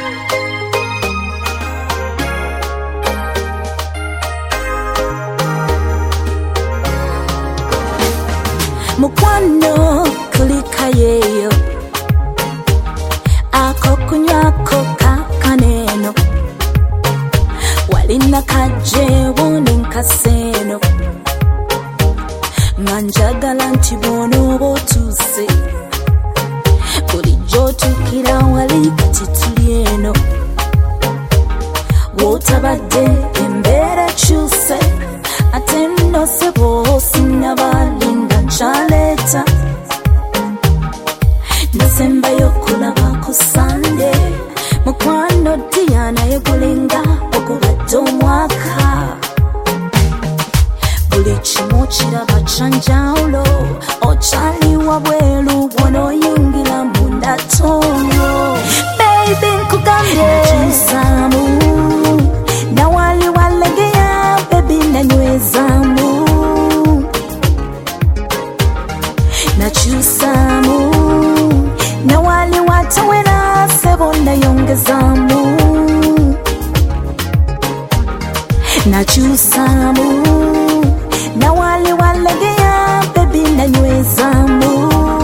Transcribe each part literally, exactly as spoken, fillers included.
Mukwano kulikayeyo ako kunywako kakaneno walina kajewo nenkaseno nga njagala nti bw'onooba otuuse bulijjo otuukira wali kati tuli eno bw'otabadde embeera ekyuse ate nno ssebo sinnabalinga nkyaleeta nasembayo okulaba ku Sande mukwano Diana yegulinga okubadde omwaka buli kimu kiraba kyanjawulo okyali wabweru bw'onooyingira mu ndatono baby nkugambye nakyusaamu nawali walegeya baby nanywezaamu nakyusaamu nawali watawera sebo nayongezaamu nakyusaamu nawali walegeya baby nanywezaamu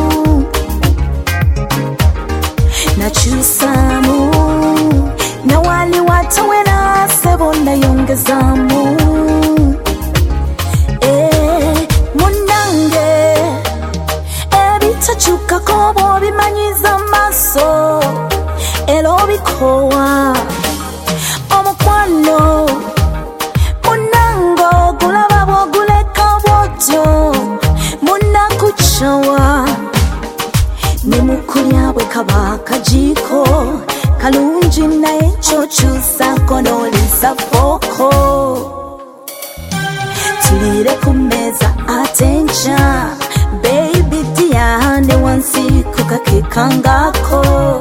nakyusaamu nawali watawera sebo nayongezaamu eh munange ebitakyukako bw'obimanyiza maaso era obikowa omukwano munange ogulaba bw'oguleka bw'otyo munakucawa ne mukulya bwe kaba akajiiko kalungi naye ky'okyusako n'olisa fooko tulire ku mmeeza ate nkya baby Diane wansi kukakekangako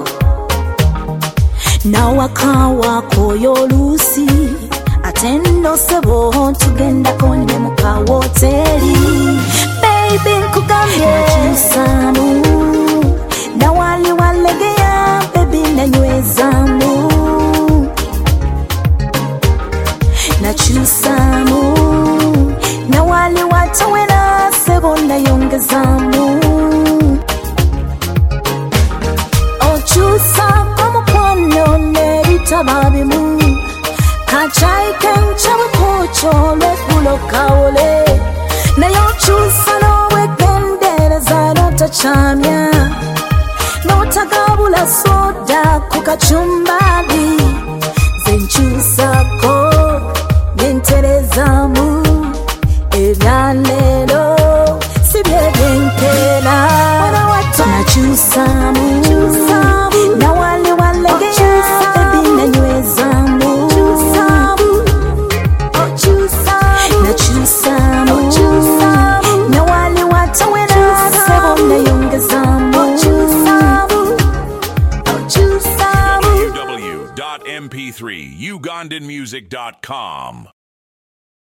nawakawako y'oluusi ate nno sebo tugendako ne mu kawooteri baby nkugambye nakyusaamu nawali walegeya baby nanywezaamu nakyusaamu nawali watawera sebo nayongezaamu okyusaako mukwano n'ebitaba bimu kacayi kenkya bwekokyo lweggulo kawole naye okyusa n'obwegendereza n'otakyamya n'otagabula soda ku kacumbali ze nkyusaako nenterezaamu ebyaleero si byebyenkeera nakyusaamu nawali walegeya baby nanywezaamu nakyusaamu nawali watawera sebo nayongezaamu w w w dot m p three ugandan music dot com